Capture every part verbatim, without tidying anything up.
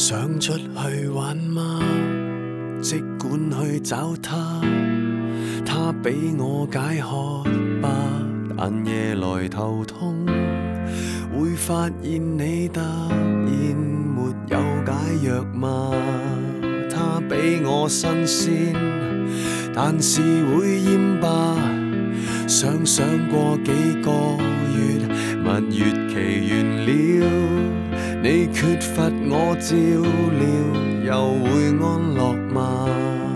想出去玩嗎？即管去找他，他比我解渴吧，但夜來頭痛，會發現你突然沒有解藥嗎？他比我新鮮，但是會厭吧。想想過幾個月，蜜月期完了，你缺乏我照料，又會安樂嗎？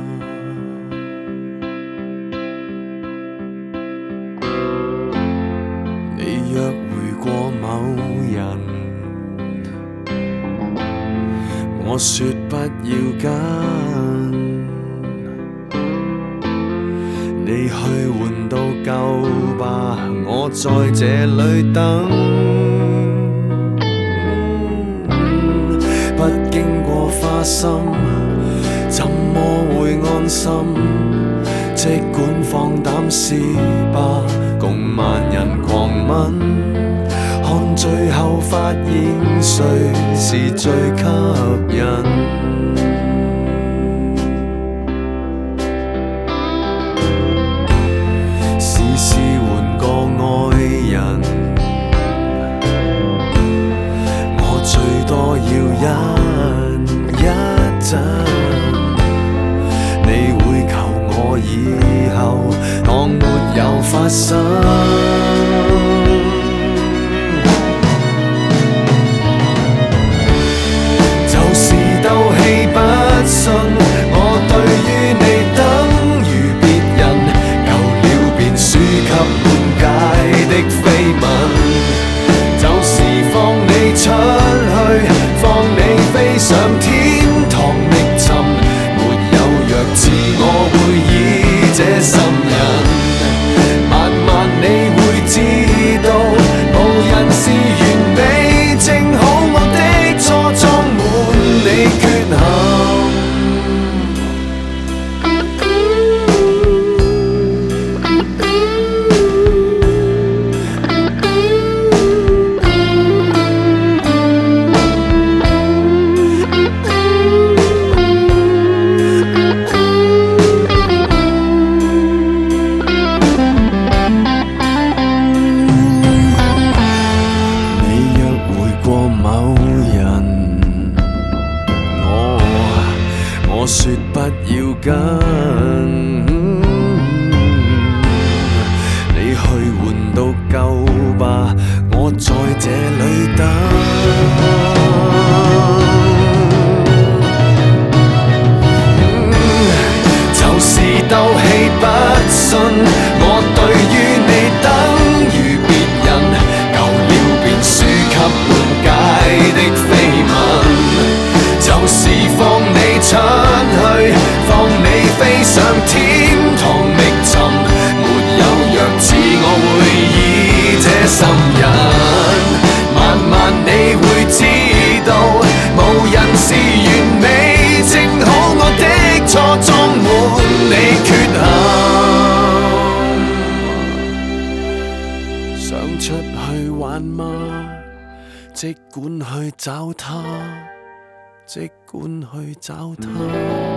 你約會過某人，我說不要緊，你去換到夠吧，我在這裏等。不經過花心，怎麼會安心？即管放膽試吧，共萬人狂吻，看最後發現誰是最吸引。要忍一陣，你會求我以後當沒有發生。就是鬥氣不信，我對於你等於別人，舊了便輸給滿街的緋聞，就是放你出去，放你飛上天堂覓尋，沒有藥治我會醫這心人。慢慢你會知道，無人是完美，正好我的錯裝滿你缺陷。我說不要緊，你去換到夠吧，我在這裏等。嗯、就是鬥氣不信，我對於你等於別人，舊了便輸給滿街的緋聞，就是放你出去，放你飛上天堂覓尋，沒有藥治我會醫這心人。慢慢你會知道，無人是完美，正好我的錯裝滿你缺陷。想出去玩嗎？即管去找他，即管去找他。